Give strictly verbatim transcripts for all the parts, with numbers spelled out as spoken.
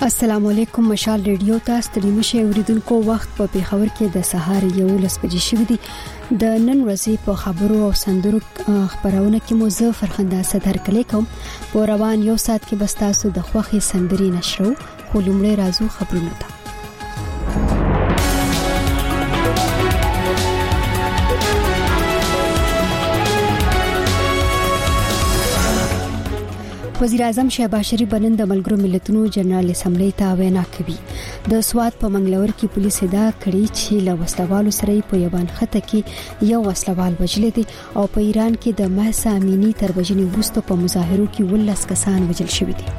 السلام علیکم. مشال ریډیو ته ستړي مشه اوریدونکو وخت په پیښور کې د سهار یو لس بجې شوې دي. د نن ورځې په خبرو او سندرو خبرونه کې مو زه فرخنده صدر کلی کوم. په روان یو ساعت کې بستاسو د خوخي سندري نشرو خو لومړی راځو خبرونه ته. وزیر اعظم شهباز شریف بنن د ملګرو ملتونو جنرال اسمبلی ته وینا کوي. د سوات په منګلور کې پولیس ادعا کړې چې له وسلوالو سره په یوان خطه کې یو وسلوال وژل دي او په ایران کې د مهسا امینی تر وژنې وروسته په مظاهرو کې ولس کسان وژل شوي دي.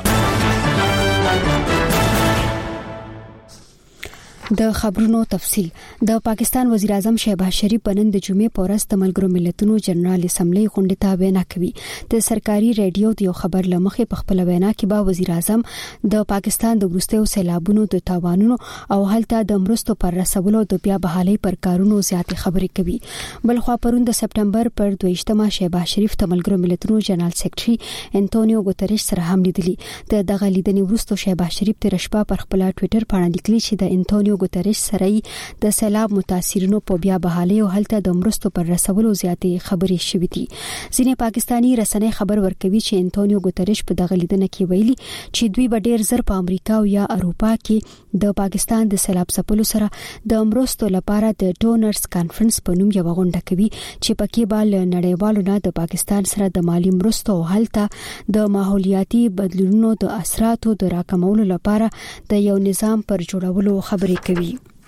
د خبرونو تفصيل. د پاکستان وزیر اعظم شهباز شریف بنن د جمعې په ورځ د ملګرو ملتونو جنرال اسمبلی غونډې ته وینا کوي. د سرکاري رادیو د یو خبر لمخې په خپل وینا کې با وزیر اعظم د پاکستان د وروستیو سیلابونو د تاوانونو او هلته د مرستو پر رسولو د بیا بحالي پر کارونو زیاتې خبرې کوي. بلخوا پرون د سپټمبر پر دویشتمه شهباز شریف د ملګرو ملتونو جنرال سیکریټري انټونیو ګوتریش سره هم لیدلی. د دغه لیدنې وروسته شهباز شریف تر شپه پر خپل ټوئیټر باندې لیکلي چې د انټونیو ګوتریش سره د سیلاب متاثرینو په بیا بحالي او هلته د مرستو پر رسولو زیاتې خبرې شوې دي. ځینې پاکستانی رسنۍ خبر ورکوي چې انټونیو ګوتریش په دغه لیدنه کې ویلي چې دوی به ډېر زر په امریکا او یا اروپا کې د پاکستان د سیلاب ځپلو سره د مرستو لپاره د ډونرز کانفرنس په نوم یو غونډه کوي چې پکې به له نړیوالو نه د پاکستان سره د مالی مرستو او هلته د ماحولیاتي بدلونونو د اثراتو د راکمولو لپاره د یو نظام پر جوړولو خبرې کوي.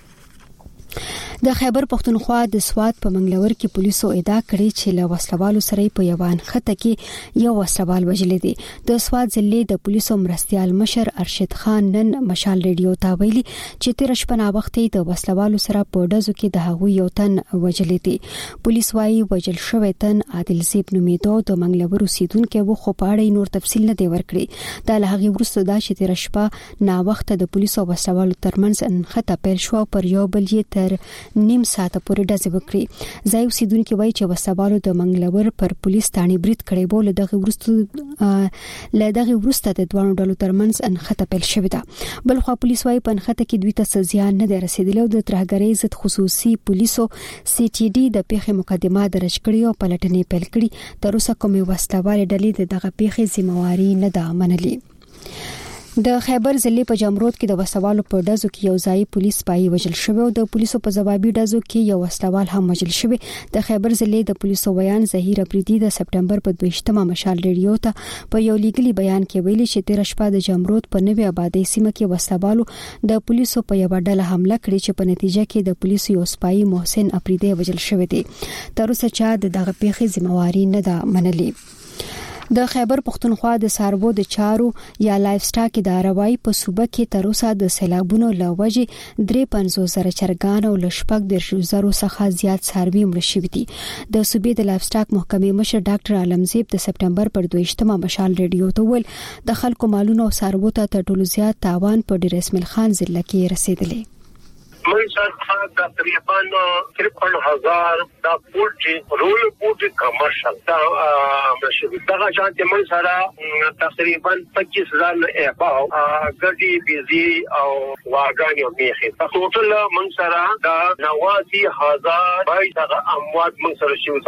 د خیبر پختونخوا د سوات په منګلور کې پولیسو ادعا کړې چې له وسلوالو سره په یوان خطه کې یو وسلوال وژل دي. د سوات ضلع د پولیسو مرستيال مشر ارشد خان نن مشال ریډیو ته ویلي چې تیر شپه نا وخت د وسلوالو سره په ډزو کې د هغوی یو تن وژل دي. پولیس وايي وژل شوی تن عادل زیب نومیدو د منګلور اوسیدونکو و خو په اړه نور تفصیل نه دی ورکړي. د لهغه وروسته دا چې تیر شپه نا وخت د پولیسو وسلوالو ترمنځ ان خطه پیل شو پر یو بل یې تر نیم ساعت پورې ډزې وکړي. ځای اوسیدونکو وایي چې وسلوالو د منګلور پر پولیس تانی برید کړي بول دغه ورسته له دغه ورسته د دوه ډلو ترمنځ ان خطه پیل شوې ده. بل خو پولیس وایي په ان خطه کې دوی ته زیان نه دی رسیدلی او د ترهګرۍ ضد خصوصي پولیسو سی ټي ډي د پیښې مقدمه درج کړې او پلټنې پیل کړې. تر اوسه کومې وسلوالې ډلې دغه پیښې ذمہواری نه ده منلې. د خیبر ضلع په جمرود کې د وسوالو په ډزو کې یو ځای پولیس پای وژل شوی او د پولیسو په ځوابي ډزو کې یو وسوال هم وژل شوی. د خیبر ضلع د پولیسو بیان زهیر افریدي د سپټمبر په دویشتمه مشال ریډیو ته په یو لیګلي بیان کې ویلي چې تیر شپه د جمرود په نوې آبادی سیمه کې وسوالو د پولیسو په یو ډله حمله کړې چې په نتیجه کې د پولیسو یو سپای محسن افریدي وژل شوی دی. تر اوسه چا د دغه پیښې ذمہواری نه ده منلې. د خیبر پختونخوا د ساربو د چارو یا لایف سټاک ادارهوي په صوبه کې تر اوسه د سیلابونو لوجې درې پنځوس زره چرګان او لشپک د زرو څخه زیات ساروي مړ شوي دي. د صوبې د لایف سټاک محکمې مشر ډاکټر عالمزیب د سپټمبر پر دویشتمه مشال ریډیو ته ویل د خلکو مالونو او ساربو ته تر ټولو زیات تاوان په ډیر اسماعیل خان ضلع کې رسیدلی. منصر دا تقریبا ترپن هزار دا پولټي رول پولټي کمرشل دا مشهور دا شانتي منصر تقریبا پچیس هزار اباو ګډي بيزي او واګاني او میخي په ټول منصر دا نواسی هزار بای دا اموات منصر شو.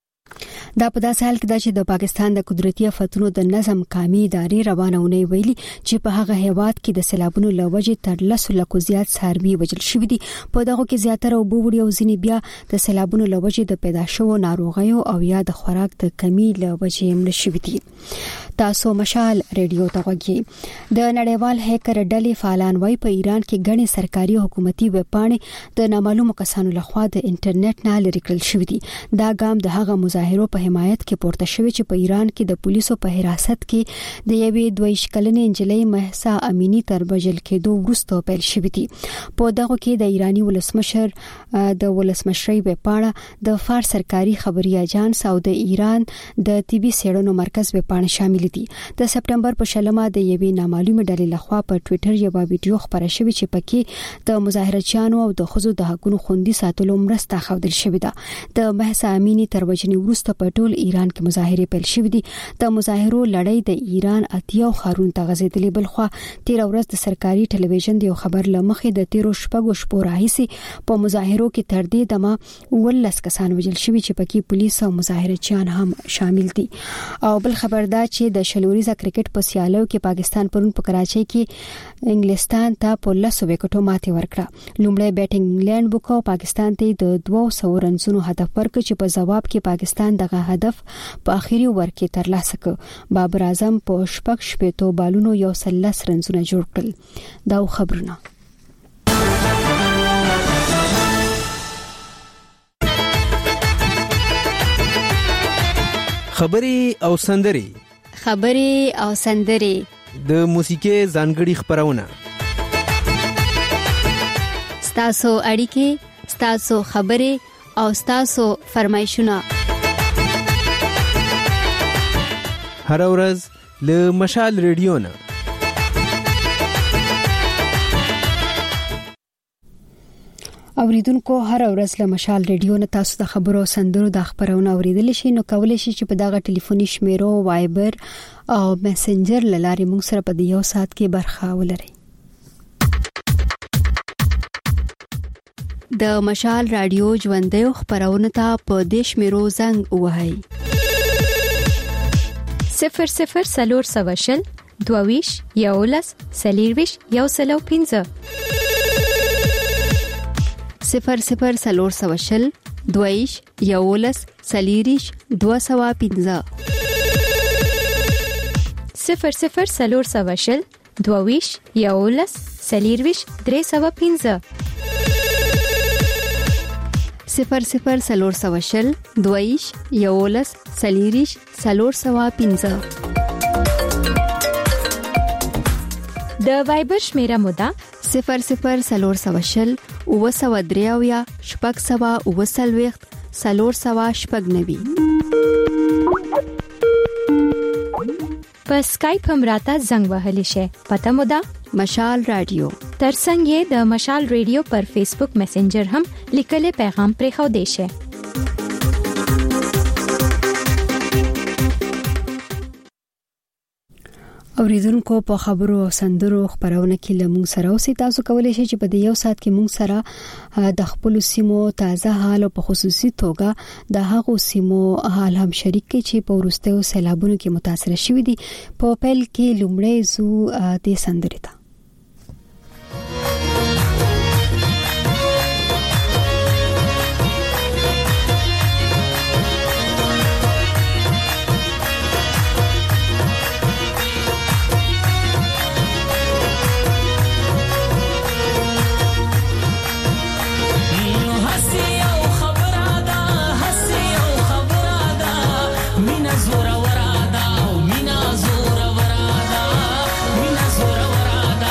دا په داسې حال کې دا چې د پاکستان د قدرتي آفتونو د نظم قامي ادارې روانونه ویلي چې په هغه هیواد کې د سیلابونو لوجې تر لسو لکو زیات ساروي وژل شوي دي. په دغه کې زیاتره اوبه وړي او ځینې بیا د سیلابونو لوجې د پیدا شوو ناروغیو او یا د خوراک د کمی لوجې مړه شوي دي. تاسو مشال ریډیو ته غوږی. د نړیوال هیکر ډلې فعالان وای په ایران کې غني سرکاري حکومتي ویب پاڼې د نامعلومو کسانو لخوا د انټرنیټ نه لري کړل شوې دي. دا ګام د هغه مظاهرو په حمایت کې پورته شوی چې په ایران کې د پولیسو په حراست کې د یوې دویش کلنې انجلۍ مهسا امینی تر وژل کېدو وروسته پیل شوی دي. په دغه کې د ایرانی ولسمشر د ولسمشرۍ ویب پاڼه د فارس سرکاري خبري اژانس او د ایران د طبي څېړنو مرکز ویب پاڼه شامل دي. د سپټمبر په شلمه د یوې نامعلومه ډلې لخوا په ټوئیټر یو ویډیو خبره شوې چې پکې د مظاهرچیانو او د خزو د حقوقو خوندي ساتلو مرسته ښودل شوې ده. د مهسا امینی تر وژنې وروسته په په ټول ایران کې مظاهره پیل شوې دي. د مظاهرو لړۍ د ایران اتیا خارون ته غځېدلې. بلخوا تیر ورځ د سرکاري ټلویزیون د خبر لمخې د تیرو شپږو شپو راهیسې په مظاهرو کې تر دې دمه ولس کسان وژل شوي چې پکې پولیس او مظاهرچیان هم شامل دي. او بل خبر دا چې د شلوريزه کرکټ په سیالیو کې پاکستان پرون په کراچۍ کې انګلستان ته په لسو وکټو ماتې ورکړه. لومړی بیټینګ انګلند وکړ، پاکستان ته د دوه سوه رنزونو هدف ورکړ چې په جواب کې پاکستان دغه هدف په اخیری اوور کې ترلاسه کړ. بابر اعظم په شپږ شپېتو بالونو یو سل لس رنزونه جوړ کړل. دا خبرونه خبري او سندري خبري او سندري د موسیقي ځانګړي خبرونه ستاسو اړیکې، ستاسو خبري او ستاسو فرمایشونه هر ورځ له مشال ریډیو نه. اوریدونکو هر ورځ له مشال ریډیو نه تاسو د خبرو سندرو د خبرونه اوریدل شي. نو کولای شي چې په دغه ټلیفوني شمیرو وایبر او میسنجر لاري موږ سره په یو ساعت کې برخه ولرئ. د مشال رادیو ژوندۍ خبرونه ته په دیش میرو زنګ وهاي صفر صفر سلور سوشل دوویش یولس سلیرویش یو سلو پینزه صفر صفر سلور سوشل دویش یولس سلیریش دو سوا پینزه صفر صفر سلور سوشل دوویش یولس سلیرویش درې سوا پینزه صفر صفر سلور سوشل دویش یولس سلیریش سلور سوا پینزه. د وایبر شمیره مودا صفر صفر سلور سوشل او سوا دریاویا شپږ سوا او سلويخت سلور سوا شپږ نوي. په اسکایپ هم راته زنګ وهلی شي. پته مودا مشال رادیو. ترڅنګ یې د مشال ریډیو پر فیسبوک میسنجر هم لیکل پیغام پرې خو دی شي. اوریدونکو په خبرو او سندرو خبرونه کې لمون سره اوسې تاسو کولای شئ چې په دې یو ساعت کې مونږ سره د خپل سیمو تازه حال او په خصوصي توګه د هغو سیمو حال هم شریک کړئ چې په ورستیو سیلابونو کې متاثر شوي دي. په پیل کې لومړی زو د سندرې ته زورا ورا دا مینا زورا ورا دا مینا زورا ورا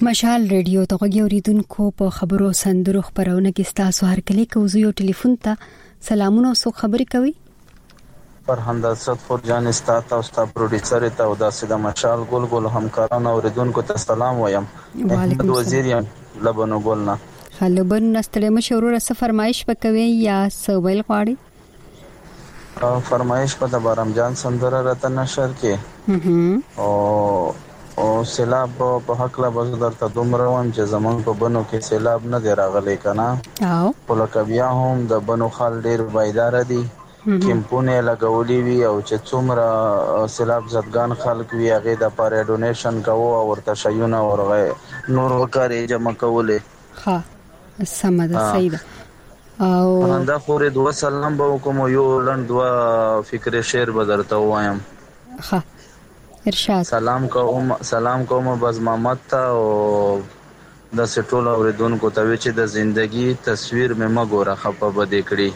مشال ریډیو ته غوږی اوریدونکو په خبرو سندرو خبرونه کې تاسو هر کلی کوزو یو ټلیفون ته سلامونه او خبري کوي فرهند صدفور جان استاد او استاد پروډوسر ته او د سیده مشال ګل ګل همکارانو اوریدونکو ته سلام وایم. وعلیکم وزیر یم لبنو ګلنا خلبن نستړی مشورو څه فرمایش وکوي یا څه ویل غواړي؟ فرمایش په د بارم جان سندره راته نشر کې او او سیلاب په حق لا بز درته دومره وم چې زمون په بنو کې سیلاب نه دی راغلی کنه او ولکه بیا هم د بنو خال ډیر بایدار دي کیمپونه لګولي وي او چې څومره سیلاب زدگان خلک وي هغه د پاره ډونیشن کوو او ورته شیونه ورغه نور وکړي جمع کولې ها سمه ده صحیح ده او دا خوري دوه سلام به کوم یو لند دوا فکر شعر بدرته وایم. ها ارشاد سلام کوم سلام کوم بس محمد ته او د سټول اوریدونکو ته چې د ژوندۍ تصویر مې مګوره خپه بده کړی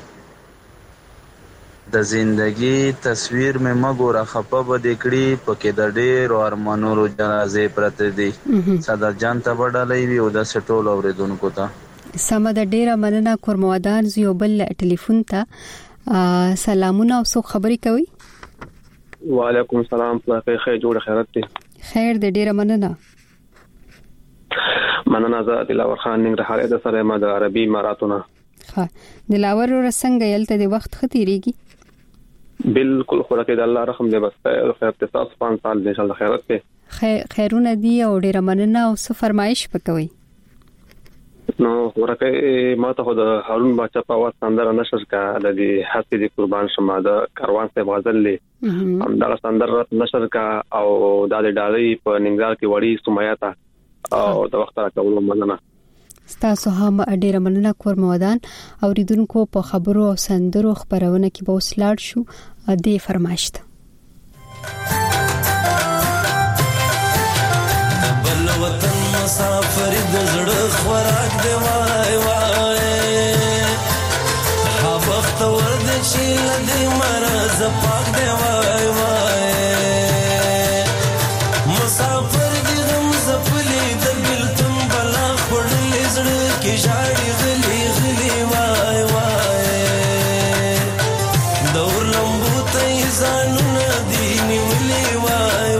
د ژوندۍ تصویر مې مګوره خپه بده کړی پکې د ډېر او ارمانونو جنازې پرته دي صدا جان ته وډالې وی او د سټول اوریدونکو ته سم د ډیره مننه کورمودان زیو بل ټلیفون ته سلامونه او خبري کوي. وعلیکم السلام پلاکه خیر جوړ خیرت دی خیر د ډیره مننه مننه زه دلاور خان ننګ رحاله د سره ما د عربي اماراتونه ها دلاور ورسنګ یلته د وخت ختیریږي بالکل خورکه د الله رحم دې بس خیر تاسو پانځ سال ان شاء الله خیرت دی خیر خیرونه دی او ډیره مننه او څه فرمایش وکوي. نو ورکه ما ته د هارون بچا په واس سندره نشر کا د دې حسې د قربان شمه د کاروان ته غزل لې هم دا سندره نشر کا او د ډالۍ په ننګرهار کې وړي سمایاته او د وخت راکولو مننه تاسو هم ډیره مننه کورمودان اوریدونکو په خبرو او سندرو خبرونه کې به وسلاړ شو دې فرمایشت بل وطن مسافر د زړه خوراک دی وای وای ها وخت ورد چې لدی مرز پاک دی وای وای مسافر دی غم زپلی د بلتم بلا خړلې زړه کې جاړي غلي غلي وای وای دور لمبو ته ځانونه دی نیولې وای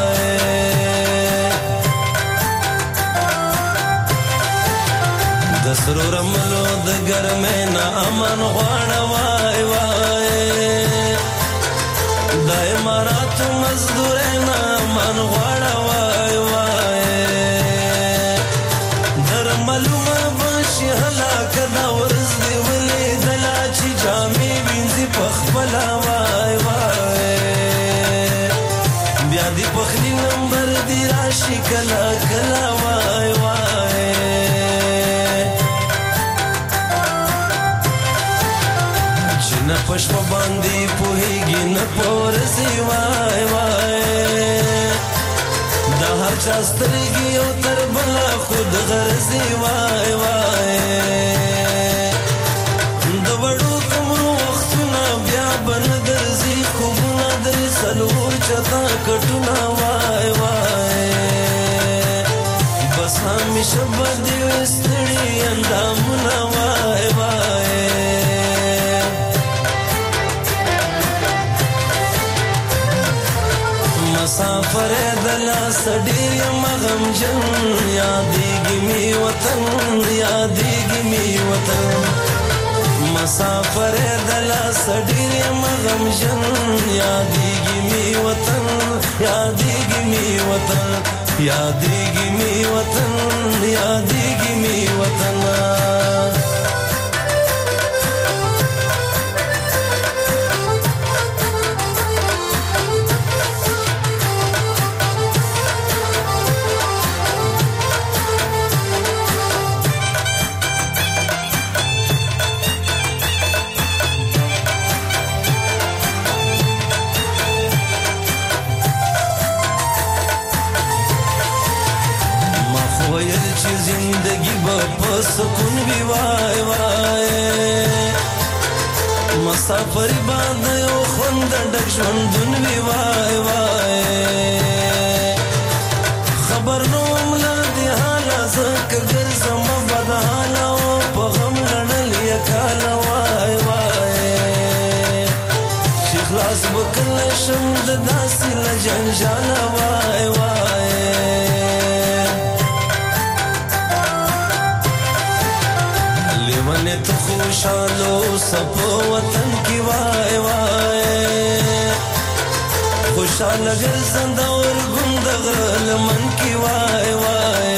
سرو رملو د ګرمه نه امن غواړه وای وای دای مرات مزدور نه امن غواړه وای وای در معلومه بشي هلاک دا ورځ دی ولې دلا چې جامې وینځي پخپلا وای وای بیا دی پخلی نمبر دی راشي کلا کلا وای وای نه پښپ باندې پوهیږي نه پورسي وای وای دا هر چا سترګي او تر بل خود غرزي وای وای د وړو کوم وختونه بیا بن درځي خوبونه در سلور چتا کټونه وای وای بس همیشه باندې وستړي اندامونه وای وای مسافر دلا سډیر مغم جن یادېږي می وطن یادېږي می وطن مسافر دلا سډیر مغم جن یادېږي می وطن یادېږي می وطن یادېږي می وطن یادېږي می وطن سکون وی وای وای مسافر باندې او خوند ډک ژوندون وی وای وای خبر نو مل دی حال نشم د داسې له جنجاله وای وای لیونه ته خوشحاله اوسه په وطن کې وای وای خوشحاله ګرځنده ورګون د غره لمن کې وای وای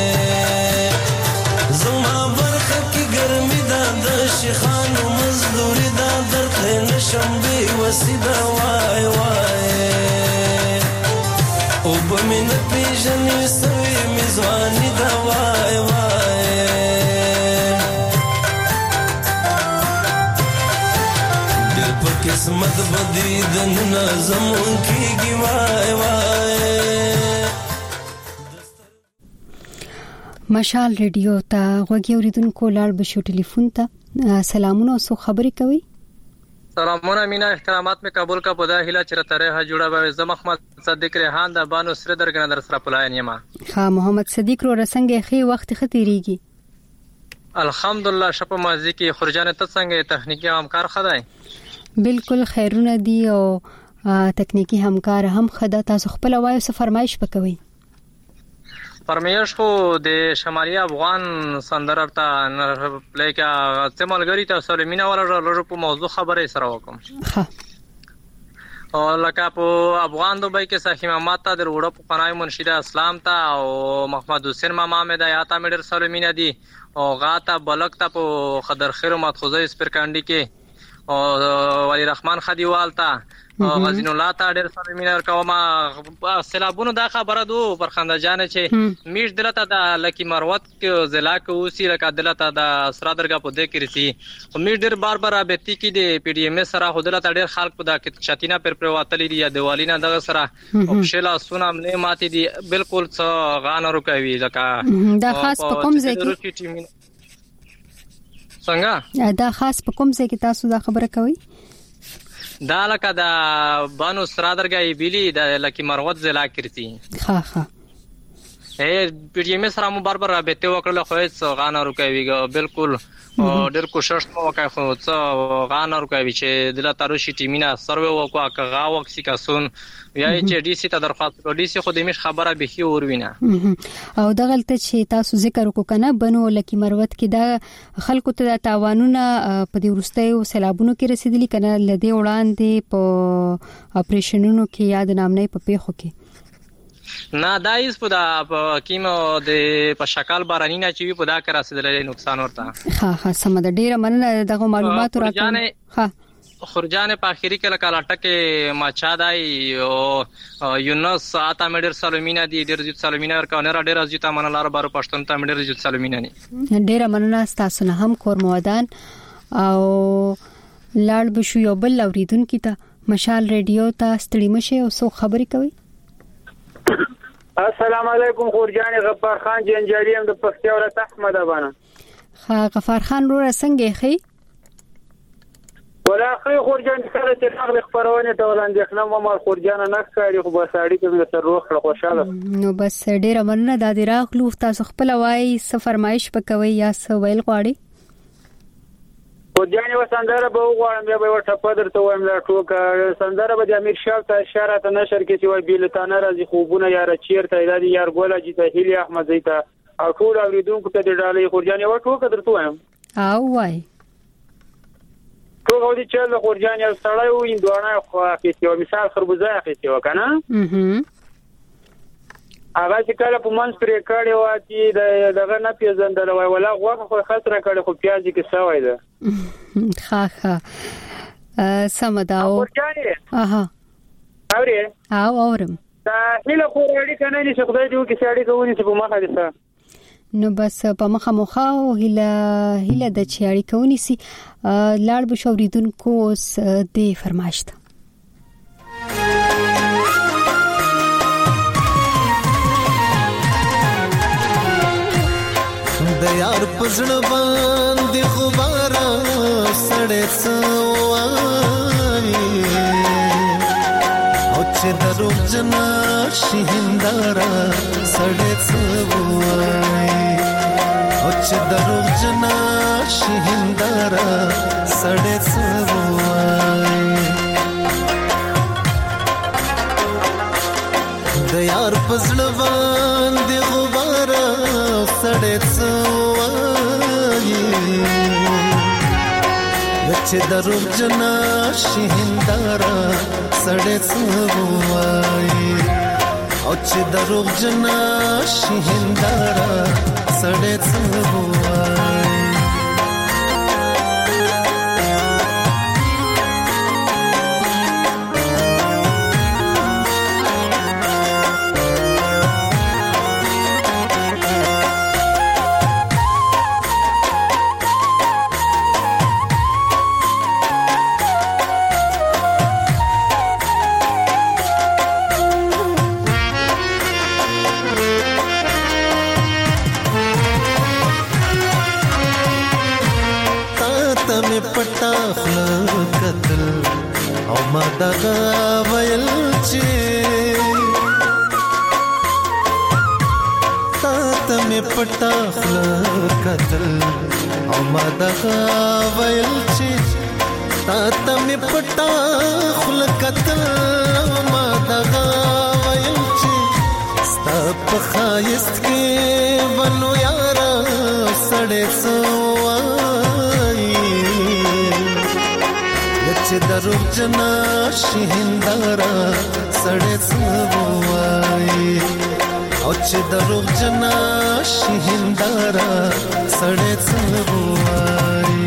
زما برخه کې ګرمي ده د شیخانو مزدوري ده درته نشم بې وسیده وای وای اوبه مې نه پېژنې سوې مې ځواني ده وای وای ډېر په قسمت بدي د نن زمون کېږي وای وای مشال ریډیو ته غوږی اوریدونکو لاړ بشو ټلیفون ته سلامونه او خبرې کوي سلامونه مینا احترامات می قبول کا پودا هله چرته ره جوړه به زم محمد صدیق ریحان د بانو سره درګنه در سره پلاین یما ها محمد صدیق رو رسنګ خي وخت ختیریږي الحمدلله شپ مازی کی خرجانه ته څنګه تخنیکی همکار خدای بالکل خیرونه دی او تکنیکی همکار هم خدا تاسو خپل وایو څه فرمایش وکوي فرمایش خو د شمالي افغان سندره ته پلیکا استعمالګری ته سره مینا ولا لږ په موضوع خبرې سره وکم ها او لکه په افغان دوبای کې صحیح محمد ته د وړو په پنای منشد اسلام ته او محمد حسین ماما مې د آیات امیر سره مینا دي او غاته بلک ته په خضر خیر مدخوزه سپرکانډي کې او ولی رحمان خدیوال ته غزین الله ته ډېر سره مینر کومه سیلابونو دا خبره دو پر خنده جان چې میش دلته د لکی مروت کې ضلع کې اوسې لکه دلته د سرا درګه په دې کې رسی او میش ډېر بار بار ابتی کې دی پی ډی ام سره خودلته ډېر خلک په دا کې چاتینا پر پرواتلی دی دیوالینا دغه سره او شلا سونه ملي ماتي دي بالکل څه غان رکوي لکه دا خاص په کوم ځای کې څنګه دا خاص په کوم ځای کې تاسو دا خبره کوي دا لکه د بانو سرا درګه بیلی د لکی مروت ضلع کړتي ها ها اے پی ډی ام سره مو بار بار رابطه وکړل خو هیڅ غان رکوي بالکل ډېر کوشش مو وکړ خو څه غان رکوي چې دله تاروشي ټیمینا سروې وکړه کغا وکسي کسون یا چې ډي سي ته درخواست کړو ډي سي خو د مش خبره به هي وروینه او د غلطه چې تاسو ذکر وکړه بنو لکی مروت کې دا خلکو ته تاوانونه په دې ورستیو سیلابونو کې رسیدلی کنه لدی وړاندې په اپریشنونو کې یاد نامنې په پیخو کې نه دایس په دا کیمو د په شکل بارانی نه چې په دا کرا رسیدلې نقصان ورته ها ها سم د ډیره مننه دغه معلومات راکړه ها خرجان په اخیری کې لکه لاټکه ماچا دای او یونس اتا مډر سالومینا دی ډیر زیات سالومینا ورکونه را ډیر زیات منلار بارو پښتون ته مډر زیات سالومینا نه ډیره مننه تاسو نه هم کور مودان او لاړ بشو یو بل اوریدونکو ته مشال ریډیو ته ستړي مشه او سو خبري کوي السلام علیکم خورجان غفار خان جنجالی هم د پښتو ولایت احمد ابانا ها غفار خان رو څنګه خي ولا خي خورجان سره چې خپل خبرونه ته ولاندې خنم ما خورجان نه کاری خو بساړي کې د روح خوشاله نو بس ډیره مننه د دې راغلو تاسو خپل وای څه فرمایش وکوي یا څه ویل غواړي خورجان وسندره به وغواړم یا به ورته پدر ته وایم لا ټوکه سندره به د امیر شاه ته اشاره ته نشر کې چې وای بیلتانه راځي خوبونه یا رچیر ته د یار ګولا چې ته هیلی احمد زیته او ټول اوریدونکو ته د ډالۍ خورجان یو ټوکه درته وایم او وای ټوکه دې چې له خورجان یو سړی و اندوانه خو کې یو مثال خربوزه کې وکنه اها هغه چې کله په منځ پرې کړي و چې دغه نه پیژندل وای ولا غوښه خو خطر کړي خو پیازي کې سوای ده ها ها سمداو اها اوري او اورم دا هله خو اړې کنه نشي خدای دې وکړي چې اړې کوونی چې په مخه دي نو بس په مخه مخه او هله هله د چاړي کوونی سي لاړ بشوریدونکو دې فرمایشت د یار پزړ باندې خبره سړې سوای او چې درو جنا شهندارا سړې سوای او چې درو جنا شهندارا سړې سوای پزړ باندې غبار سړې څوایي چې دروغ جنا شهندارا سړې څوایي او چې دروغ جنا شهندارا سړې څوایي پټا خلک قتل او ما دغه ویل چې تا ته مې پټا خلک قتل او ما دغه ویل چې تا ته مې پټا خلک قتل او ما دغه ویل چې ستا په خایست کې ونو یارا سړې څوایي چې دروغ جنا شهندارا سړې څوایي او چې دروغ جنا شهندارا سړې څوایي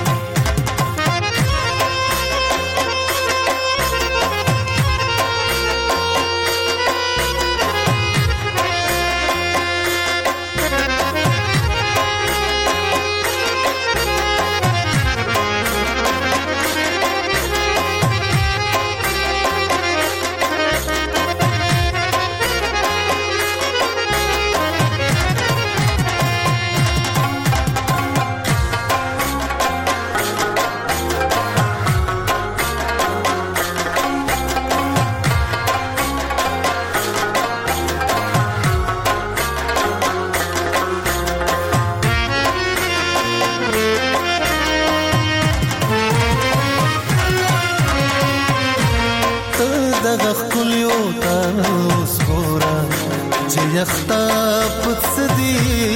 دغه خپل یو تاسو ګورا چې یختا پڅدي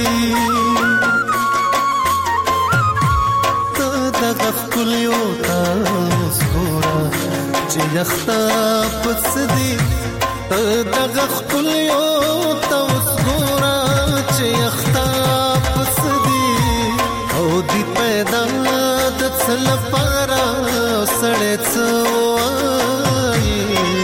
ته دغه خپل یو تاسو ګورا چې یختا پڅدي ته دغه خپل یو تاسو ګورا چې یختا پڅدي او دی پیدا د څل پارا سړې څوایي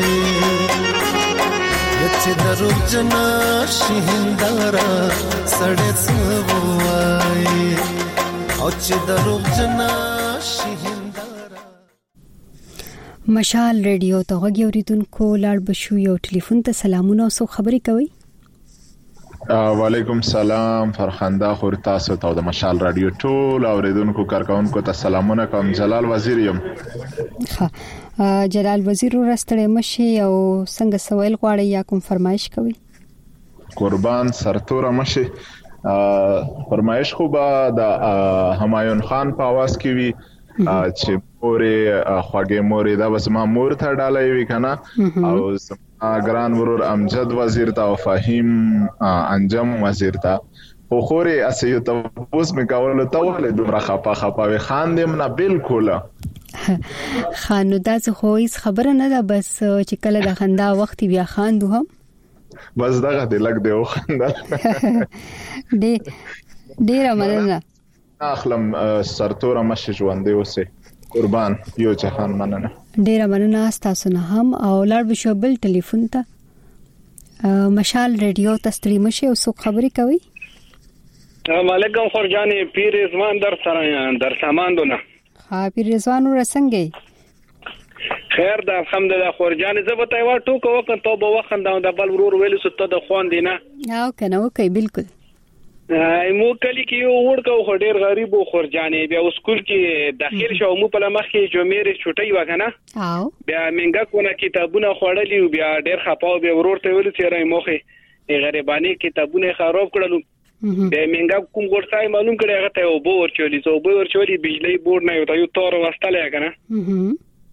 چې دروغ جنا شهندارا سړې څوایي او چې دروغ جنا شهندارا. مشال ریډیو ته غوږی اوریدونکو لاړ بشو یو ټلیفون ته سلامونه او خبرې کوي. وعلیکم سلام فرخنده خور تاسو ته د مشال رادیو ټول اوریدونکو کارکونکو ته سلامونه کوم. جلال وزیر یم. ها جلال وزیر ورستړی مشي او څنګه سوال غواړي یا کوم فرمایش کوي؟ قربان سرتوره مشي. فرمایش خو به د همایون خان په आवाज کې وی چې مورې خواږه مورې دا بس ما مور ته ډالې وی کنه او ګران ورور امجد وزیر ته او فهیم انجم وزیر ته خو خوري اسې ته اوس مې کول ته ولې دومره خپه خپه خان دې نه بالکل خانو دا څه خو هیڅ خبره نه ده بس چې کله د خندا وخت بیا خاندو هم بس دغه دې لګ دی او خندا دې ډیر مننه اخلم سرتوره مشه ژوندې اوسه قربان یو جهان مننه ډیر مننه تاسو نه هم او لړ بشو بل ټلیفون ته مشال ریډیو ته ستړي مشه او څو خبرې کوي. السلام علیکم خورجانې پیر رضوان در سره در ساماندونه. ها پیر رضوان ورسنګي خیر ده الحمدلله خورجانې زه به ته وا ټوکو وکړ ته به وخت دا د بل ورور ویل ست د خوان دینه او کنه وکي بالکل مو کلی کې یو ورکو خو ډیر غریب او خورجانې بیا سکول کې داخل شو مو په لمخ کې جمعې چټي وکنه او بیا منګه کونه کتابونه خوړلې بیا ډیر خپاو بیا ورور ته ویل چې راي موخه غریبانی کتابونه خراب کړلو بیا منګه کوم ورځای معلوم کړی هغه ته وبو ورچولې زو وبو ورچولې بجلی بورډ نه یو ته یو تور واستلې کنه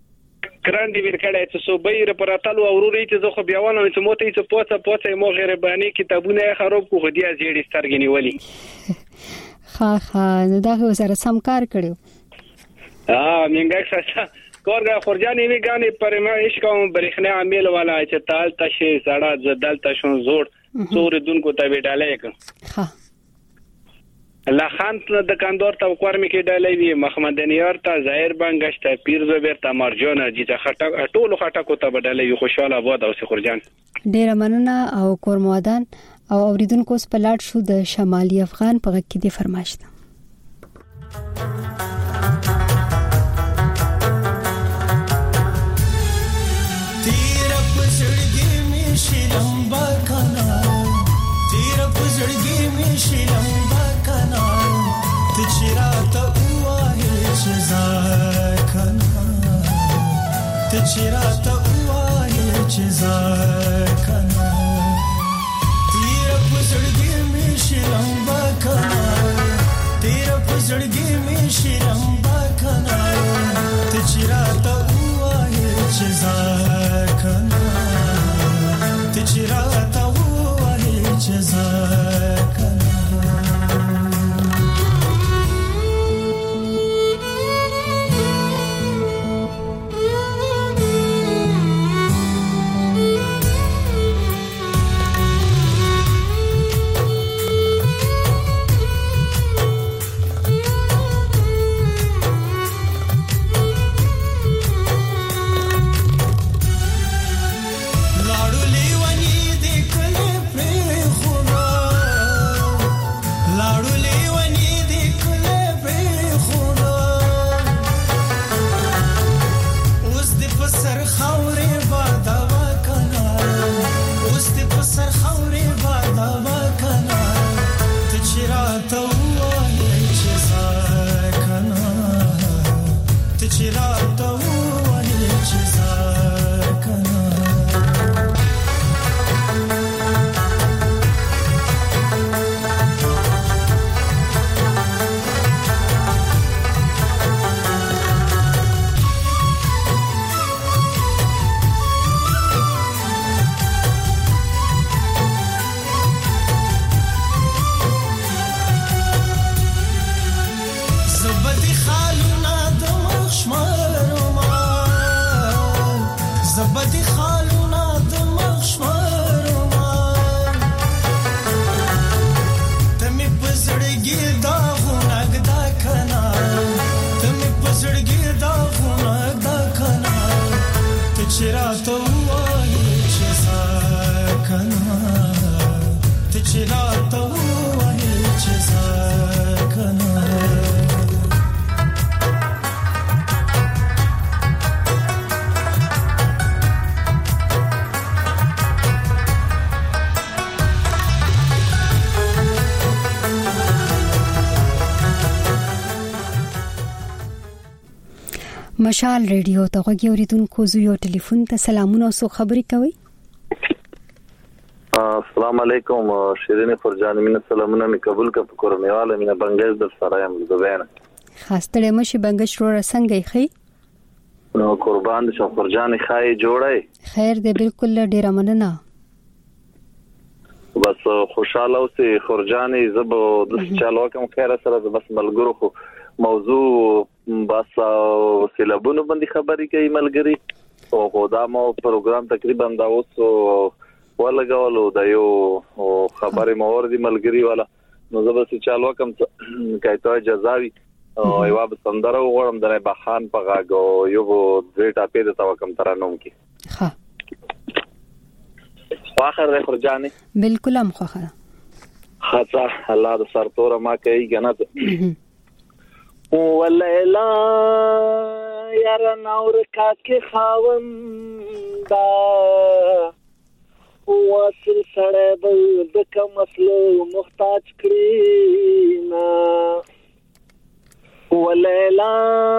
ګراندي ورکړای چې سو بیر پر اتلو اوروري چې زه خو بیاونه چې موته چې پوڅه پوڅه مو غیر باندې کتابونه خراب کو خدي ازېړي سترګنی ولي خا خا نو دا سره سم کار کړو ها منګه څه کورګه خورجانې وی غانې پر ما عشق کوم برېخنه عامل والا چې تال تشه زړه زدل تشون زوړ سور دونکو ته وډالې ک ها الله خان د کاندور ته قرمه کې ډالې وی محمد نیار ته ظاهر بنگشت پیر زبر ته مرجان چې خټه ټولو خټه کو ته ډالې خوشاله واد او خورجان ډیر مننه او کورموادان او اوریدونکو سپلاټ شو د شمالي افغان په غږ کې دی فرمایشت لمبا کنا تیر پزړګي می شي لمبا کنا ته چیرته وایې چې زار کنا ته چیرته وایې چې زار کنا تیر پزړګي می شي لمبا کنا تیر پزړګي می شي لمبا کنا ته چیرته وایې چې زار کنا چراتا وایې چې زکه مشال ریډیو ته غوږی اوریدونکو زو یو ټلیفون ته سلامونه او سو خبري کوي السلام علیکم شیرین فرجان مين سلامونه می قبول ک کورنیواله مینه بنگش در سره یم زبینه خاصه مشي بنگش رو رسنګي خي نو قربان شو فرجان خای جوړای خیر دې بالکل ډیر مننه بس خوشاله اوسې فرجانې زبو د چالو کوم خیر سره بس ملګرو خو موضوع بس سیلابونو باندې خبرې کوي ملګری او خدا مو پروګرام تقریبا دا اوس ولګولو دا یو خبرې مور دي ملګری والا نو زه بس چالو کوم کایته جزاوي او یو بسندره وګورم د بخان په غاګو یو دوی ټاپې د توکم ترانوم کی ها واخر ده فرجانې بالکل هم خوخه خاصه الله د سرتور ما کوي کنه وليلا يا نور کاکه خاوندا واصل سره د کوم مسلو محتاج کړینا وليلا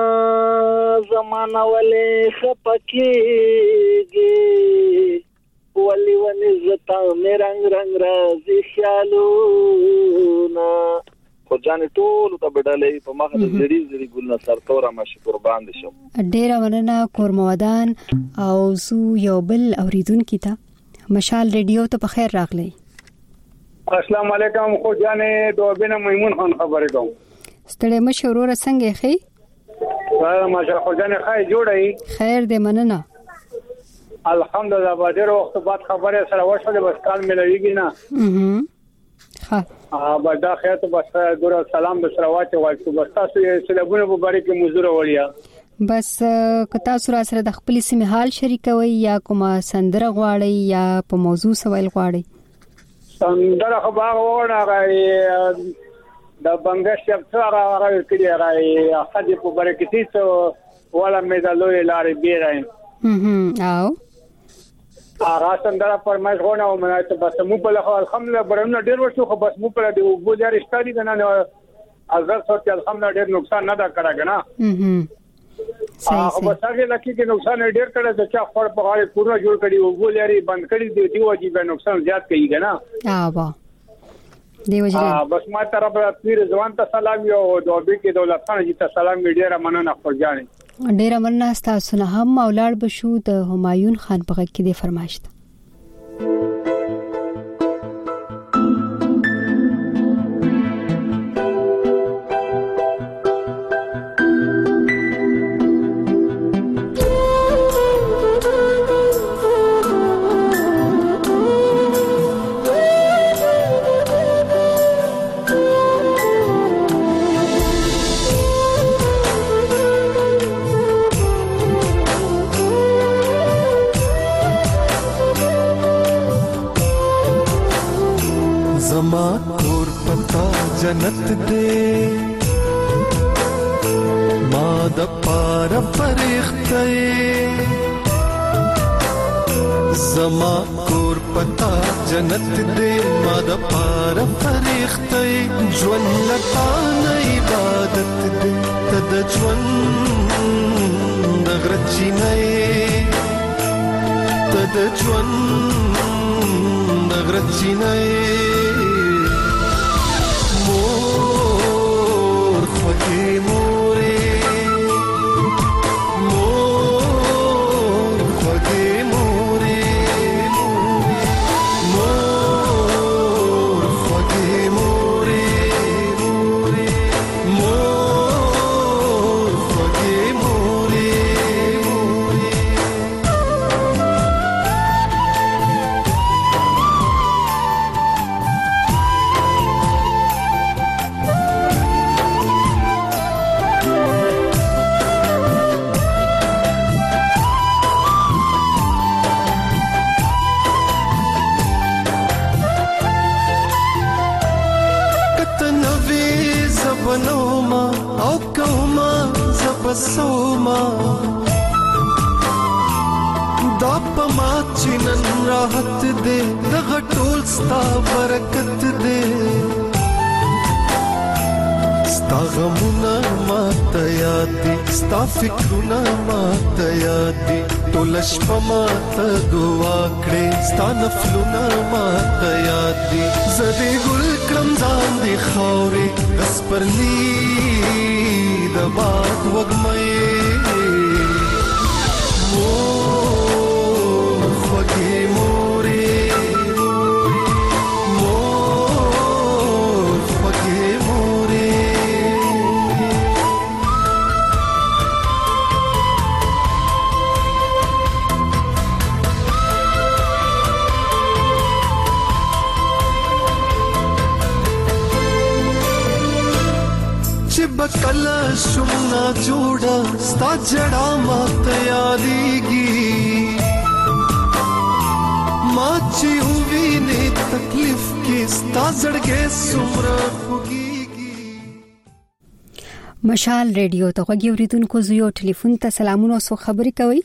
زمانہ ولې خپکیږي ولی ونزتا می رنگ رنگ رازی خیالونا خورجان ټول ته بدلې په مخه د زړی زړی ګل سرتور ما شي قربان دي شم. ډیر مننه کورمودان او زو یو بل اوریدونکو ته مشال ریډیو ته په خیر راغلی. السلام علیکم خورجان دوبینه میمون خان خبرې کوم. ستړي مشورور څنګه خې؟ واه ماشاءالله خورجان خای جوړی. خیر دې مننه. الحمدلله با ډیر وخت بعد خبره سره وشوله بس کال ملويږي نه. ها ها با دا خیر ته بس ګور سلام به سره واچو وایو بس تاسو یې سلګونه مبارک مزور وړیا. بس کتا سره سره د خپل سیمه حال شریکوي یا کومه سندره غواړي یا په موضوع سوال غواړي؟ سندره خو باغ وړه راي د بنگش یو څه راغلی کړي راي اخدي په برکتي څو ولا مېدالوي لارې بیرای. هم او هغه سندره فرمایش غوڼه او مناسب بس مو په لخوا الحمدلله برنه ډیر ورته خو بس مو په دې وګو جاري ستاري کنه ازر صوت الحمدلله ډیر نقصان نه دا کړه کنه. هم صحیح بس هغه لکه کې نقصان ډیر کړه چې چا خپل په غاړه پوره جوړ کړي وګو لري بند کړي دی دی واجب نقصان زیات کوي کنه. ها با دی وجه بس ما طرف پیر ځوان ته سلام یو دوبه کې دولت خان جی ته سلام ډیر مننه خورجان. ډیر مننه تاسو نه هم مولاړ بشو د همایون خان په غږ کې د فرمایش ته. जन्नत दे माद पार फरिश्ते زما کور پتا جنت دے ماد پار فریختے جون لتا عبادت دے تد جون دغرچی نئے تد جون دغرچی نئے مور خوکی مورے بسوما دا پما چنن راحت دے دغه ټول ستا برکت دے ستا غمونه ماته یاد دي ستا فکرونه ماته یاد دي ټول شپه ماته دعا کړې ستا نفلونه ماته یاد دي زدي ګل کړم ځان دي خاورې بس پرلی د باد وګمې مور خوږې مورې مور خوږې مورې بکلا شمنا جوڑا ستا جڑا مات یادیگی ماچی ہوئی نے تکلیف کی ستا زڑگے سمرا خوگیگی. مشال ریډیو ته غوږی اوریدونکو زیو ټلیفون ته سلامونه او خبرې کوي.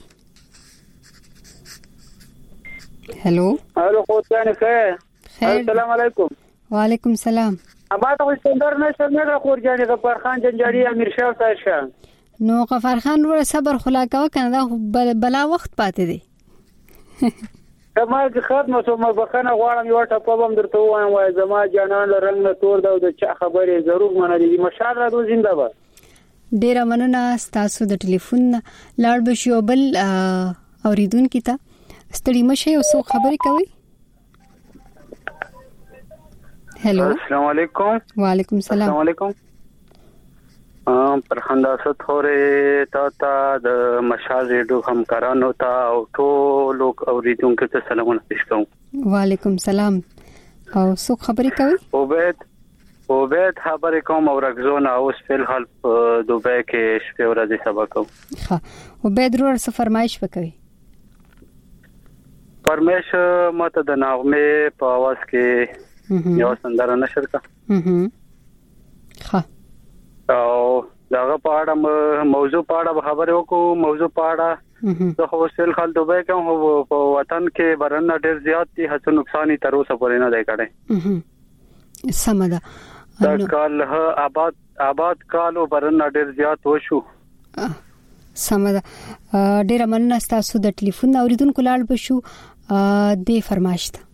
هلو هلو خوتانه خیر السلام علیکم. وعلیکم السلام. اما ته څنګه نه څنګه خورجانې غفار خان جنجاری امیر شاه تاشا نو غفار خان ور صبر خلا کا کنه دا بلا وخت پاتې دی. کمال کې ختم شو ما بخنه غواړم یو ټاپه بم درته وایم وای زما جانان له رنگ نه تور دا د چا خبره ضرور منلې مشال را دو زنده باد. ډیر مننه تاسو د ټلیفون لاړ بشو بل اوریدونکو ته ستړي مشه او څو خبرې کوي. هلو السلام علیکم. وعلیکم السلام. السلام علیکم. ام پر خنداست هورې تا ته د مشال ریډیو همکارانو ته او ټول اوریدونکو ته سلامونه پېښ کوم. وعلیکم السلام. او څو خبرې کوي؟ عبید عبید خبرې کوم او رغزون اوس په حال دوبه کې شپه ورځې سبا کوم. ها عبید ورور څه فرمایش وکوي؟ فرمایش ماته د نغمه په आवाज کې یو سندره نشر کا. ها او داغه په اړه موضوع په اړه خبرې وکړو. موضوع په اړه زه خو سل خل دوبه کوم په وطن کې برنه ډیر زیات دي هڅه نقصان تر اوسه پورې نه دی کړی. سمدا دا کال آباد آباد کالو برنه ډیر زیات وشو. سمدا ډیر مننه تاسو د ټلیفون اوریدونکو لاړ بشو د فرمایش ته.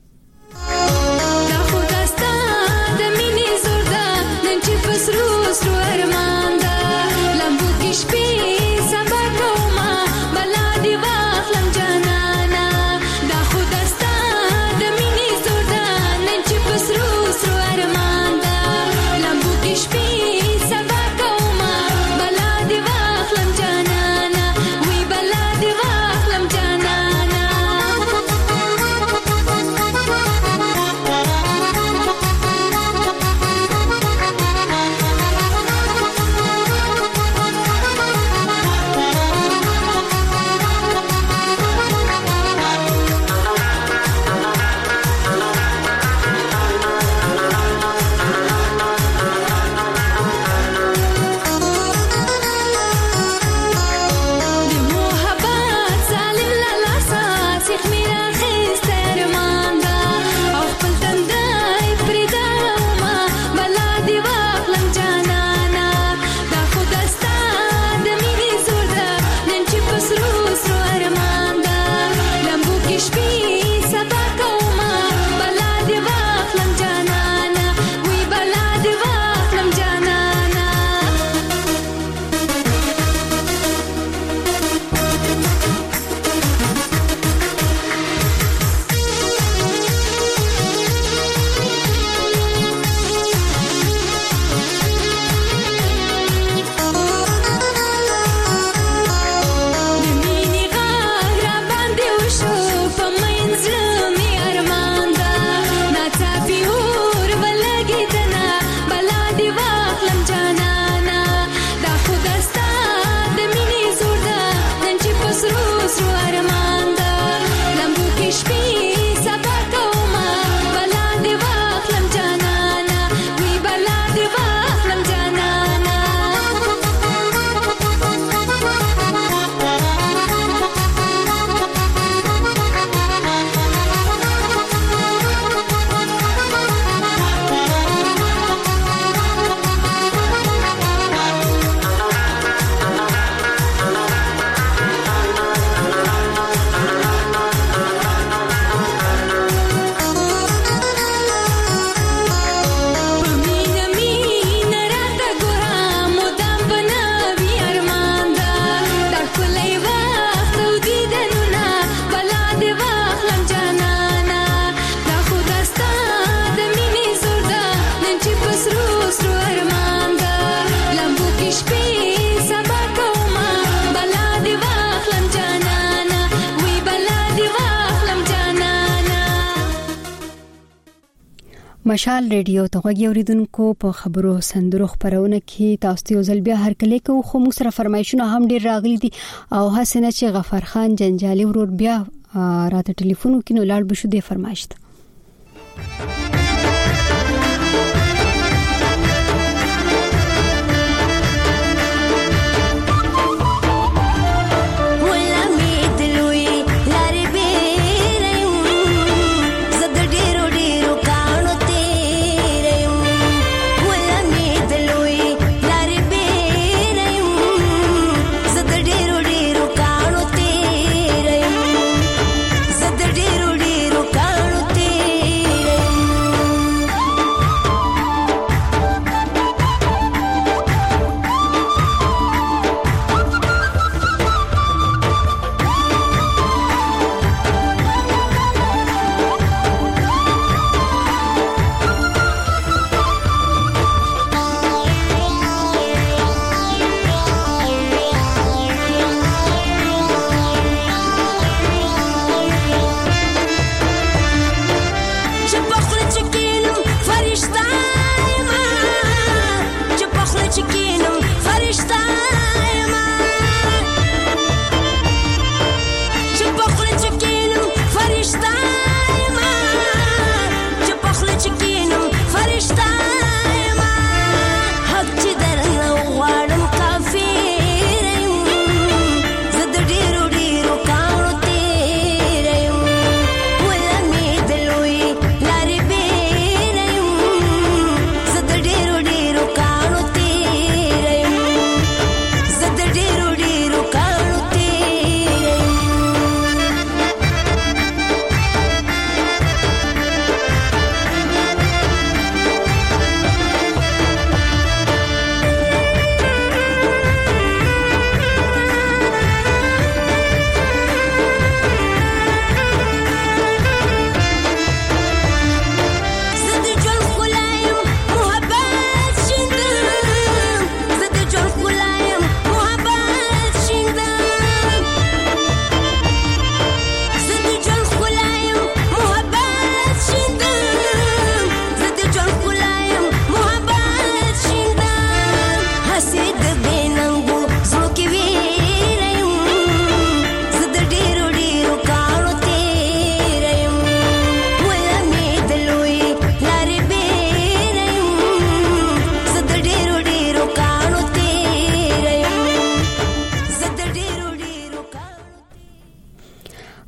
مشال ریډیو ته غوږی اوریدونکو په خبرو سندرو خبرونه کې تاسو یو ځل بیا هر کله کو خو موږ سره فرمایشونه هم ډیر راغلي دي او حسنه چې غفار خان جنجالي ورور بیا راته ټلیفون وکړو لاړ بشو د فرمایش ته. Did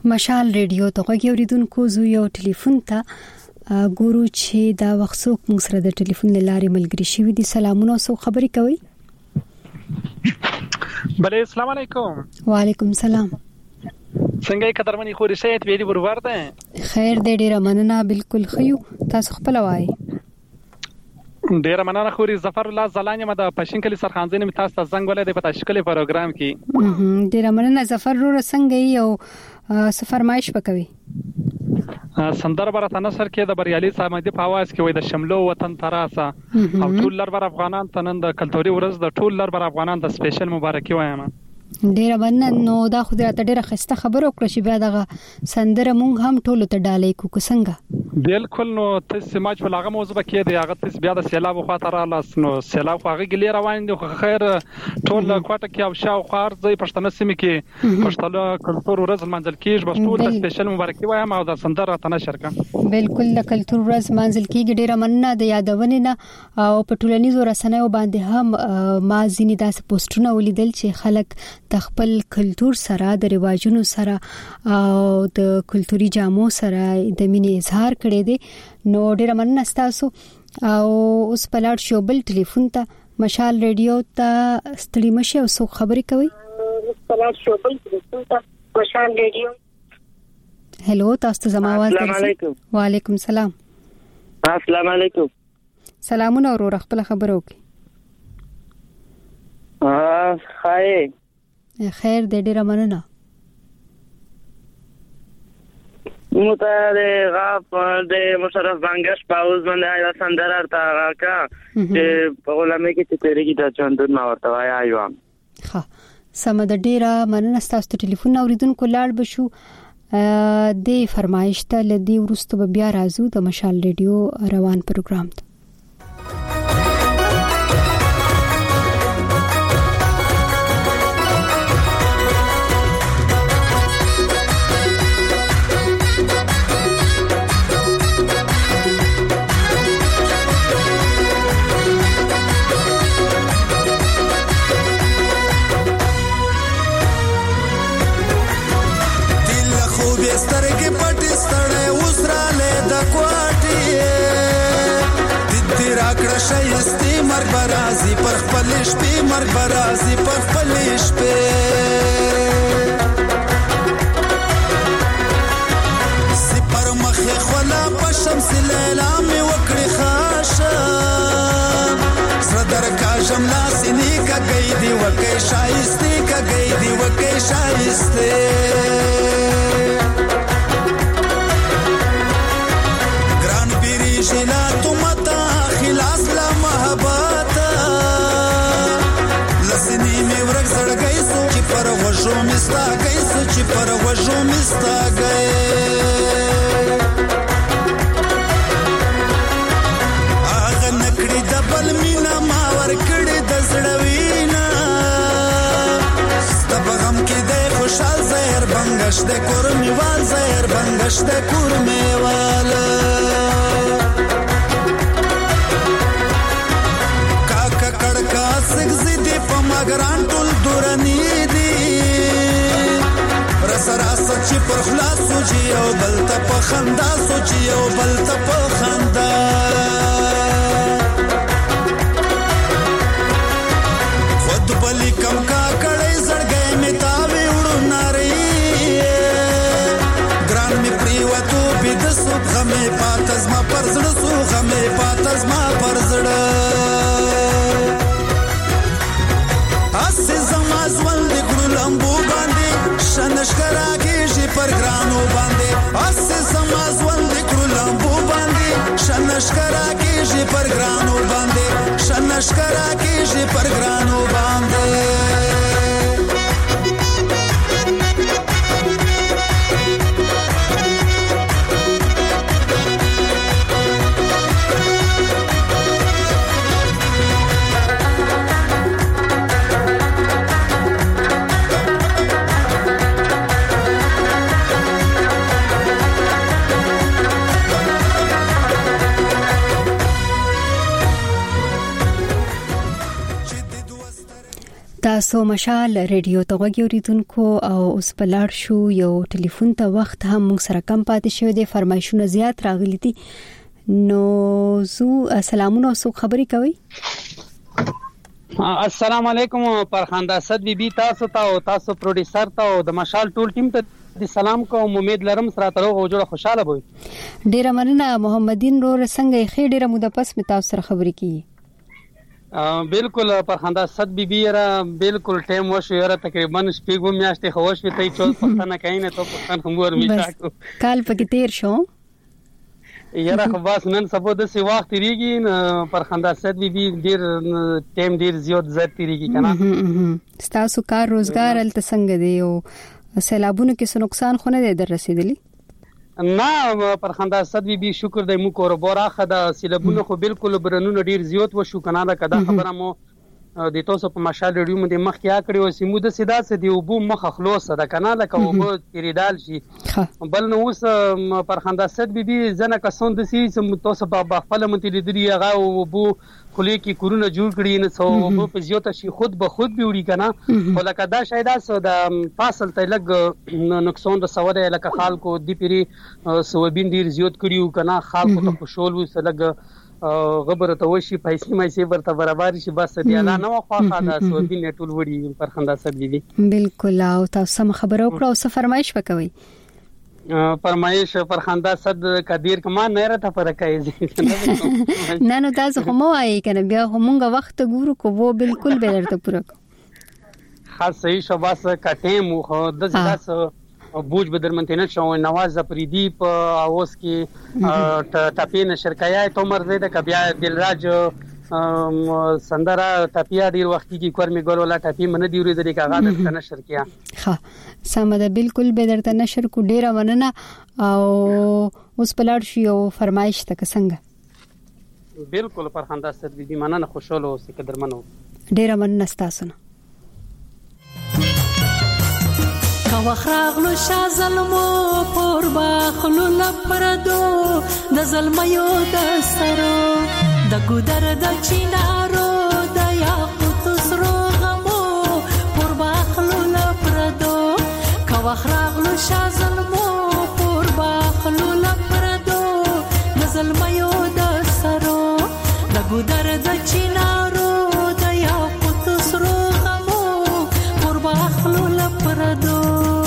مشال ریډیو ته غوږی اوریدونکو زو یو ټلیفون ته ګورو چې دا وخت څوک موږ سره د ټلیفون لارې ملګری شوی دي. سلامونه، سو خبري کوي؟ بله السلام علیکم. وعلیکم السلام. څنګه یې قدرمنې خوري سید ویلي ورور ده؟ خیر دې، ډیره مننه. بالکل خيو، تاسو خپل وایي. ډیره مننه خوري. ظفر الله زلانی مده پښین کلی سرخانزین می تاسو ته زنګ ولې د پتا شکل پروګرام کې. ډیره مننه ظفر رو څنګه یې او سفرمایش وکوي. سندر برته نصر کې د بریالي سامدي په आवाज کې وای د شملو وطن تراسه او ټول لر بر افغانان ته نن د کلتوري ورځ د ټول لر بر افغانان د سپیشل مبارکي وایم. ډیره مننه. نو دا خو درته ډیره خسته خبر وکړه چې بیا دغه سندره مونږ هم ټول ته ډالې کو څنګه. بالکل. نو تاسو سماج په لاغه موضوع کې دی هغه تاسو بیا د سیلاب خو تر لاس نو سیلاب خو هغه ګلی روان دي. خو خیر ټول کوټه کې او شاو خار ځای پښتنه سیمه کې پښتنه کلتور ورځ منځل کېږي. بس ټول ته سپیشل مبارکي وایم او د سندره ته نشر کړم. بالکل د کلتور ورځ منځل کېږي. ډیره مننه د یادونې نه او په ټولنیزو رسنیو باندې هم ما ځینې داسې پوسټونه ولیدل چې خلک د خپل کلتور سره د رواجونو سره او د کلتوري جامو سره د مینې اظهار کړي دي. نو ډیره مننه تاسو. او اوس په لاړ شو بل ټلیفون ته مشال ریډیو ته ستړي مشه او څوک خبري کوي؟ په لاړ شو بل ټلیفون ته مشال ریډیو. هلو، تاسو زما आवाज السلام علیکم. وعلیکم السلام. السلام علیکم. سلامونه ورور، خپل خبرو کې. ها خای خیر دې، ډیره مننه. مو ته د غاف د مشرف بانګش پاوز باندې یا سندره ارتا کا چې په غلامه کې چې تیرېږي د چندون ما ورته وای ایو. ها سم د ډیره مننه. تاسو ټلیفون اوریدونکو لاړ بشو د فرمایش ته لدی ورستو بیا راځو د مشال ریډیو روان پروګرام ته. سترګې پټې ستړې وسراله د کوټې د دې راکړه شایستې مرګ برازي پر خپل شپې مرګ برازي پر خپل شپې سپر مخې خلا په شمس لیلا مې وکړې خاشه زړه درکا جملا سینې کا گئی دی وکې شایستې کا گئی دی وکې شایستې شلا تمتا خلاص لا محبتا لسنی می ورک زړ گئی سو چې پر وژو مستا گئی سو چې پر وژو مستا گئی اغه نکړی د بل مینا ما ور کړی د زړوینا ستب غم کې د خوشحال زهر بنگش د کور میوال زهر بنگش د کور میوال مګران ټول دورانی دي رس راس چې پر خلاص سوچي او بل ته په خندا سوچي او بل ته په خندا خود بلی کم کا کړي زړګې می تاوي وړو ناري ګران می پریوتو بيد سو غمه پاتز ما پر زړه سو غمه پاتز ما پر زړه ازول د ګړو لمبو باندې شنشکرا کېږي پر ګرانو باندې اسه سمازول د ګړو لمبو باندې شنشکرا کېږي پر ګرانو باندې شنشکرا کېږي پر ګرانو باندې تاسو مشال ریډیو ته وګورئ او اوس په لاړ شو یو ټلیفون ته وخت هم موږ سره کم پاتې شوی دی فرمایشونه زیات راغلي دي نو زو سلامونه او خبري کوي السلام علیکم پرخاندا صد بی بی تاسو ته او تاسو پروډوسر ته او د مشال ټول ټیم ته د سلام کوم امید لرم سره تر او جوړه خوشاله وي ډیر مننه محمدین رو څنګه خې ډیره موده پس می تاسو سره خبري کی بالکل پرخاندا صد بی بی را بالکل ټیم وشو یاره تقریبا شپږ میاشتې خوښ وي ته چول پښتنه کینې ته پښتن هم ور میټا کو کال پکې تیر شو یاره خو بس نن سبا د سی وخت تیریږي پرخاندا صد بی بی ډیر ټیم ډیر زیات زر تیریږي کنه تاسو کار روزګار ال څنګه دی او سیلابونو کې څه نقصان خو نه دی در رسیدلی نه پرخاندا صد بی بی شکر د مو کوربور اخه د سیلابونو خو بالکل برنونو ډیر زیات و شو کنه دا کدا خبره مو د توسو په مشال ریډیو مده مخ کیا کړی او سیمو د سیدا سه دی وبو مخ خلاص ده کنه لکه وبو تیریدال شي بل نو اوس پرخاندا صد بی بی زنه کسون د سی سم توسو په خپل منتلی دی هغه وبو خلی کی کورونه جوړ کړی نه سو وبو په زیاته شي خود به خود بیوړي کنه ولکه دا شاید سو د فاصل ته لګ نقصان د سوده لکه خلکو دی پیری سوبین ډیر زیات کړیو کنه خلکو ته خوشول وسه لګ غبر ته وشي پیسې مې ورته برابر شي بس دی اعلان نو خواخه دا سو دین ټول وړي پرخاندا صد بی بی بالکل او تاسو خبرو کړو او فرمایش وکوي فرمایش پرخاندا صد قدیر کما نه راته فرکای نه نو تاسو هم وایي کنه بیا همغه وخت ګورو کو وو بالکل به درته پوره خاص صحیح شباس کټه مو خو د ځاس بوج بدرمنتنه شو نواز زپریدی په اوس کې ټاپی نشر کایای تو مرزه د کبیا دلراج سندرا ټاپیا ډیر وخت کې کور می ګول ولا ټاپی من دی ورې د کاغذ د نشر کیا ها سمده بالکل به درته نشر کو ډیر مننه او اوس پلاړ شي او فرمایش تک څنګه بالکل پرخاندا صد بی بی مننه خوشاله اوسې قدرمنو ډیر مننه تاسو نه وخراغلو شا ظلمو پور باخلو لپردو د ظلمیو د سرو د ګودر د چینارو د یاقوت سرو غمو پور باخلو لپردو کا وخراغلو شا ظلمو پور باخلو لپردو د ظلمیو د سرو د ګودر د چینارو د یاقوت سرو غمو پور باخلو لپردو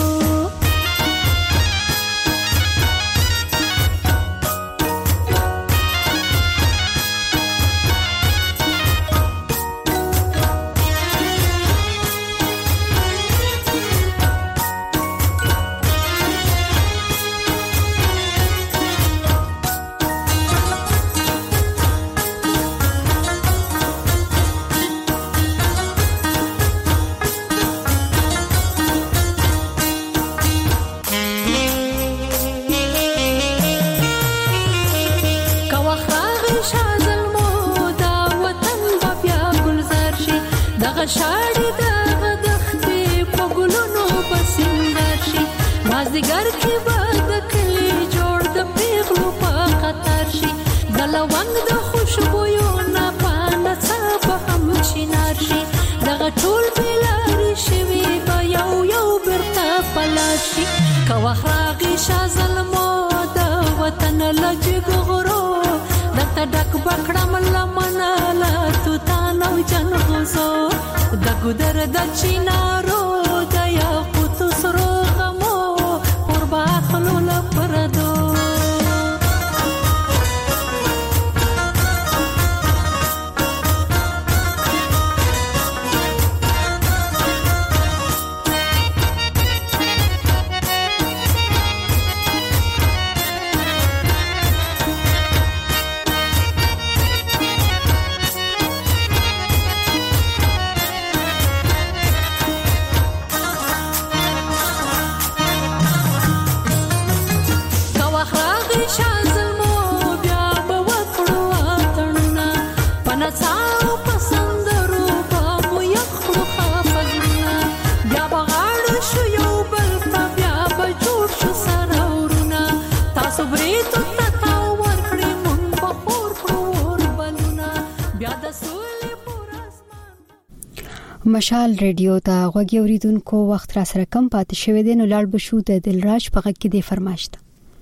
شاړې د دختې په ګلونو بسنګر شي مازدیګر کې به د کلي جوړ د پیغلو په قطار شي د لونګ د خوشبویو نه پانه څه به هم شینار شي دغه ټول بلارې شوي به یو یو بیرته پلار شي که وخت راغی شا ظلمو د وطن له جګغرو درته ډک به کړم لمنه له توتان او جنغوزو د ګودر د چینارو د یاقوت سرو غمو پور باخلو لپردو مشال ریډیو ته غوږی اوریدونکو وخت را سره کم پاتې شوی دی، نو لاړ بشو د دلراج په غږ کې دی فرمایش ده.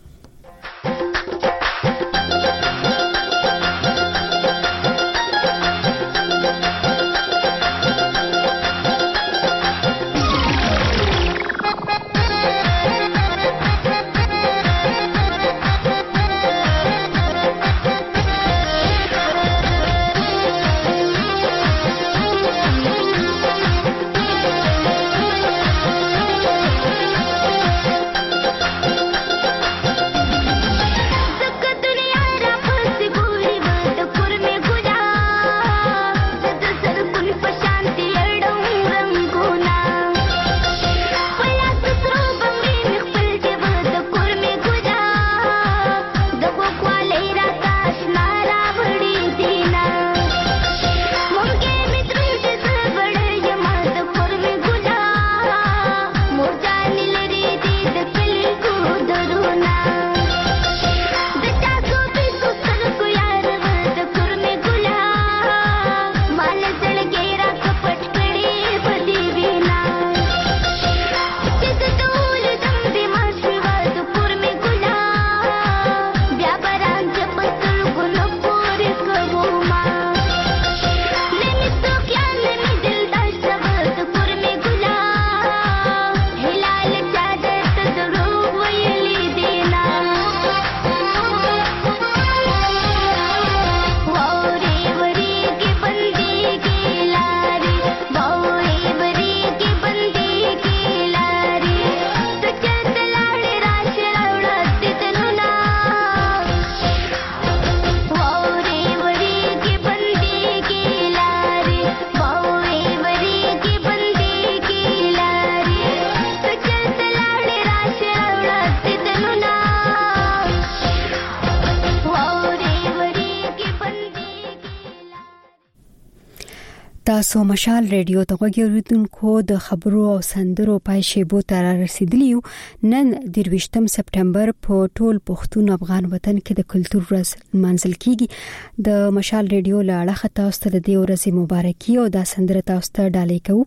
تاسو مشال ریډیو ته غوږی اوریدونکو د خبرو او سندرو پای شیبو ته رسیدلی یو. نن د درویشتم سپټمبر په ټول پښتون افغان وطن کې د کلتور ورځ منځل کیږي. د مشال ریډیو له اړخه تاسو ته د دې ورځې مبارکي او د سندره تاسو ته ډالۍ کوو.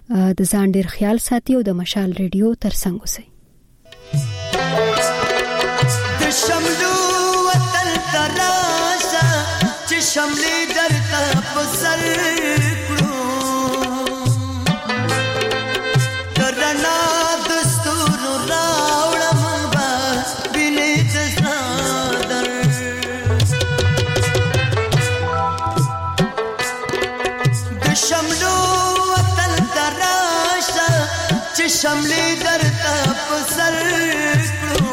د ځان ډیر خیال ساتي او د مشال ریډیو ترڅنګ اوسئ. د شملو وطن تراشا چې شملې درته په سر شملې درته په سر کړو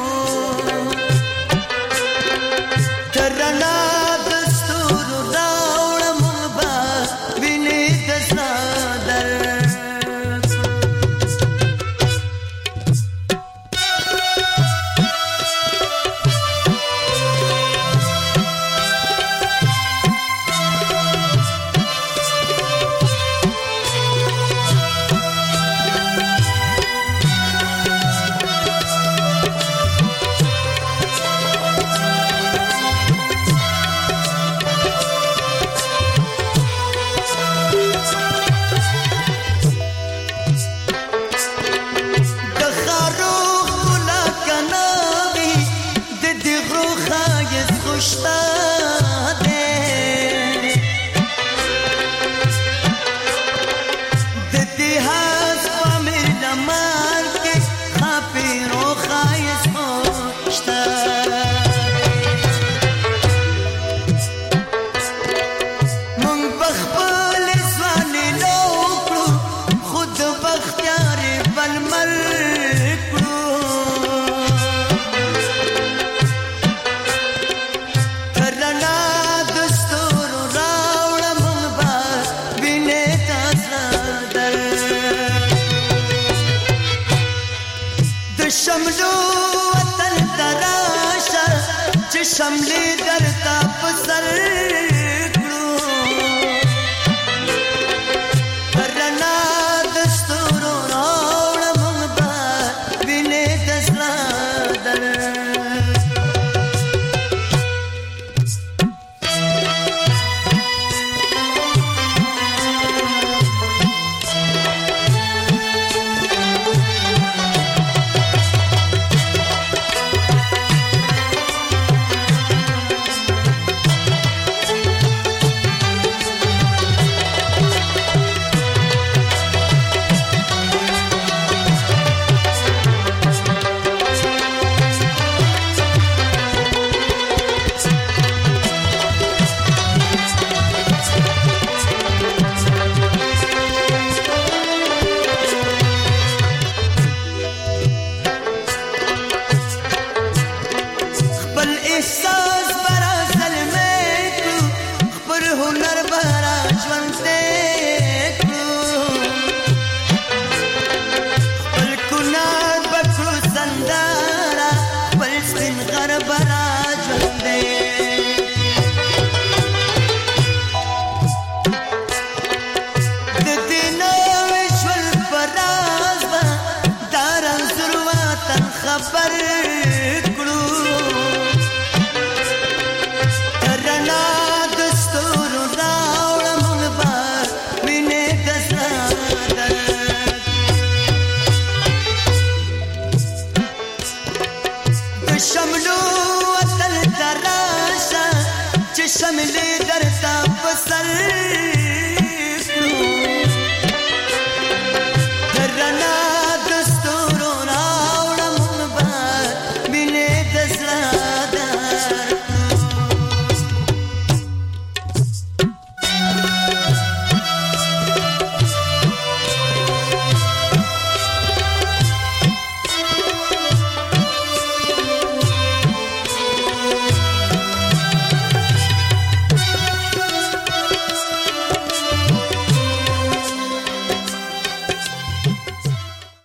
ترنا د ستورو راوړم با وینې د صادر شملې درته په سر